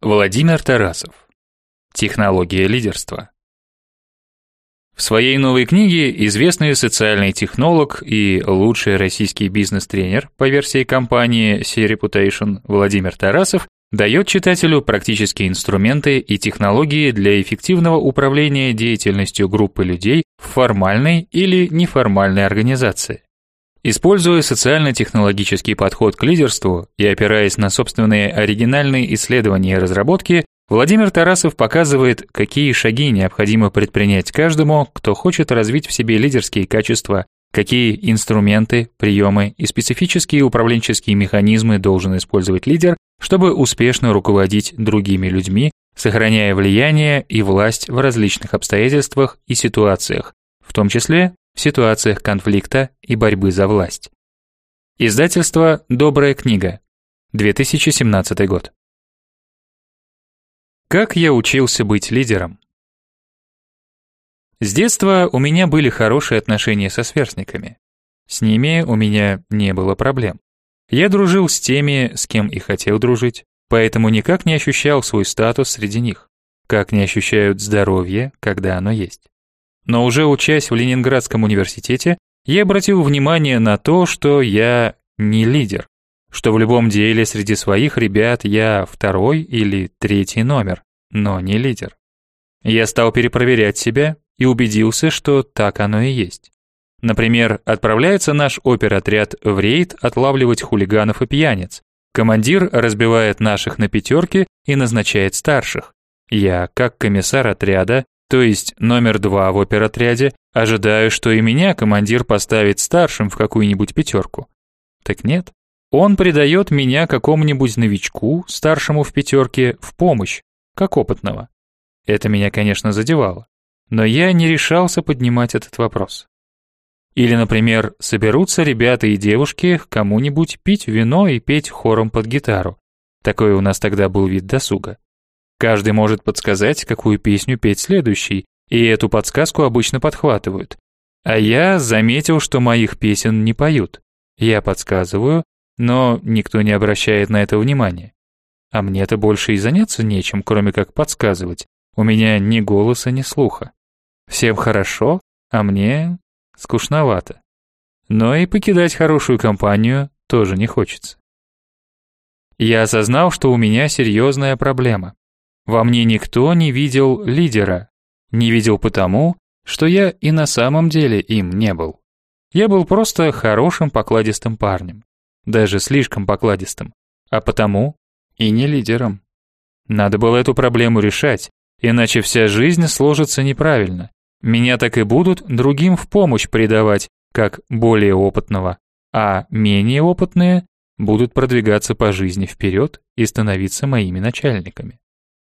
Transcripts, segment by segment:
Владимир Тарасов. Технология лидерства. В своей новой книге известный социальный технолог и лучший российский бизнес-тренер по версии компании C-Reputation Владимир Тарасов дает читателю практические инструменты и технологии для эффективного управления деятельностью группы людей в формальной или неформальной организации. Используя социально-технологический подход к лидерству и опираясь на собственные оригинальные исследования и разработки, Владимир Тарасов показывает, какие шаги необходимо предпринять каждому, кто хочет развить в себе лидерские качества, какие инструменты, приемы и специфические управленческие механизмы должен использовать лидер, чтобы успешно руководить другими людьми, сохраняя влияние и власть в различных обстоятельствах и ситуациях, в том числе в ситуациях конфликта и борьбы за власть. Издательство «Добрая книга», 2017 год. Как я учился быть лидером? С детства у меня были хорошие отношения со сверстниками. С ними у меня не было проблем. Я дружил с теми, с кем и хотел дружить, поэтому никак не ощущал свой статус среди них, как не ощущают здоровье, когда оно есть. Но уже учась в Ленинградском университете, я обратил внимание на то, что я не лидер, что в любом деле среди своих ребят я второй или третий номер, но не лидер. Я стал перепроверять себя и убедился, что так оно и есть. Например, отправляется наш оперотряд в рейд отлавливать хулиганов и пьяниц. Командир разбивает наших на пятерки и назначает старших. Я, как комиссар отряда, то есть номер 2 в оперотряде, ожидаю, что и меня командир поставит старшим в какую-нибудь пятерку. Так нет. Он придает меня какому-нибудь новичку, старшему в пятерке, в помощь, как опытного. Это меня, конечно, задевало. Но я не решался поднимать этот вопрос. Или, например, соберутся ребята и девушки к кому-нибудь пить вино и петь хором под гитару. Такой у нас тогда был вид досуга. Каждый может подсказать, какую песню петь следующей, и эту подсказку обычно подхватывают. А я заметил, что моих песен не поют. Я подсказываю, но никто не обращает на это внимания. А мне-то больше и заняться нечем, кроме как подсказывать. У меня ни голоса, ни слуха. Всем хорошо, а мне скучновато. Но и покидать хорошую компанию тоже не хочется. Я осознал, что у меня серьезная проблема. Во мне никто не видел лидера. Не видел потому, что я и на самом деле им не был. Я был просто хорошим покладистым парнем. Даже слишком покладистым. А потому и не лидером. Надо было эту проблему решать, иначе вся жизнь сложится неправильно. Меня так и будут другим в помощь придавать, как более опытного, а менее опытные будут продвигаться по жизни вперед и становиться моими начальниками.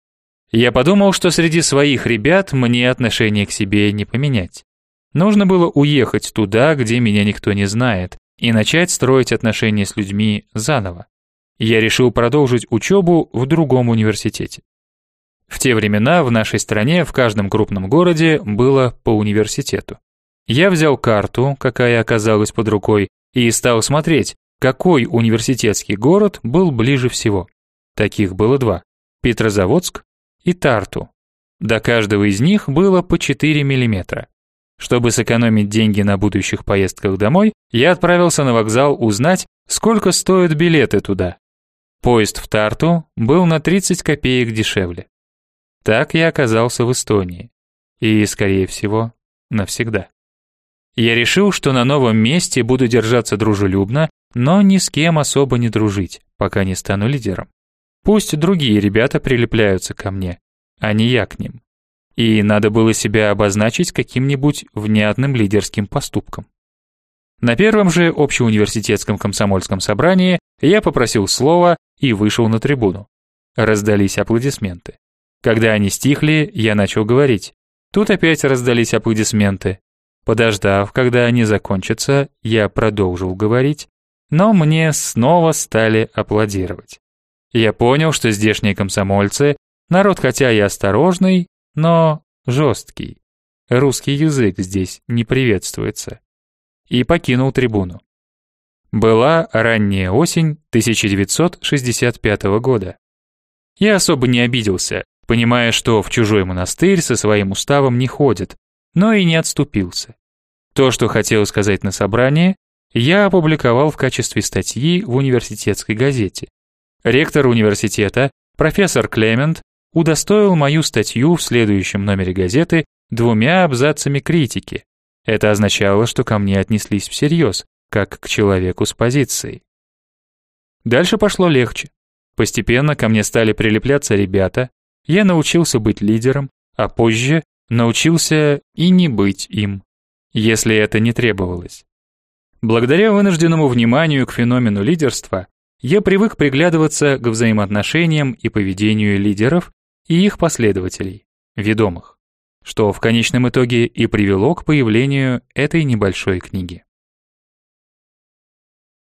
Я подумал, что среди своих ребят мне отношение к себе не поменять. Нужно было уехать туда, где меня никто не знает, и начать строить отношения с людьми заново. Я решил продолжить учебу в другом университете. В те времена в нашей стране в каждом крупном городе было по университету. Я взял карту, какая оказалась под рукой, и стал смотреть, какой университетский город был ближе всего. Таких было 2: Петрозаводск и Тарту. До каждого из них было по 4 миллиметра. Чтобы сэкономить деньги на будущих поездках домой, я отправился на вокзал узнать, сколько стоят билеты туда. Поезд в Тарту был на 30 копеек дешевле. Так я оказался в Эстонии. И, скорее всего, навсегда. Я решил, что на новом месте буду держаться дружелюбно, но ни с кем особо не дружить, пока не стану лидером. Пусть другие ребята прилепляются ко мне, а не я к ним. И надо было себя обозначить каким-нибудь внятным лидерским поступком. На первом же общеуниверситетском комсомольском собрании я попросил слова и вышел на трибуну. Раздались аплодисменты. Когда они стихли, я начал говорить. Тут опять раздались аплодисменты. Подождав, когда они закончатся, я продолжил говорить, но мне снова стали аплодировать. Я понял, что здешние комсомольцы, народ хотя и осторожный, но жесткий. Русский язык здесь не приветствуется. И покинул трибуну. Была ранняя осень 1965 года. Я особо не обиделся, понимая, что в чужой монастырь со своим уставом не ходят, но и не отступился. То, что хотел сказать на собрании, я опубликовал в качестве статьи в университетской газете. Ректор университета, профессор Клемент, удостоил мою статью в следующем номере газеты 2 абзацами критики. Это означало, что ко мне отнеслись всерьез, как к человеку с позицией. Дальше пошло легче. Постепенно ко мне стали прилепляться ребята, я научился быть лидером, а позже научился и не быть им, если это не требовалось. Благодаря вынужденному вниманию к феномену лидерства, я привык приглядываться к взаимоотношениям и поведению лидеров и их последователей, ведомых, что в конечном итоге и привело к появлению этой небольшой книги.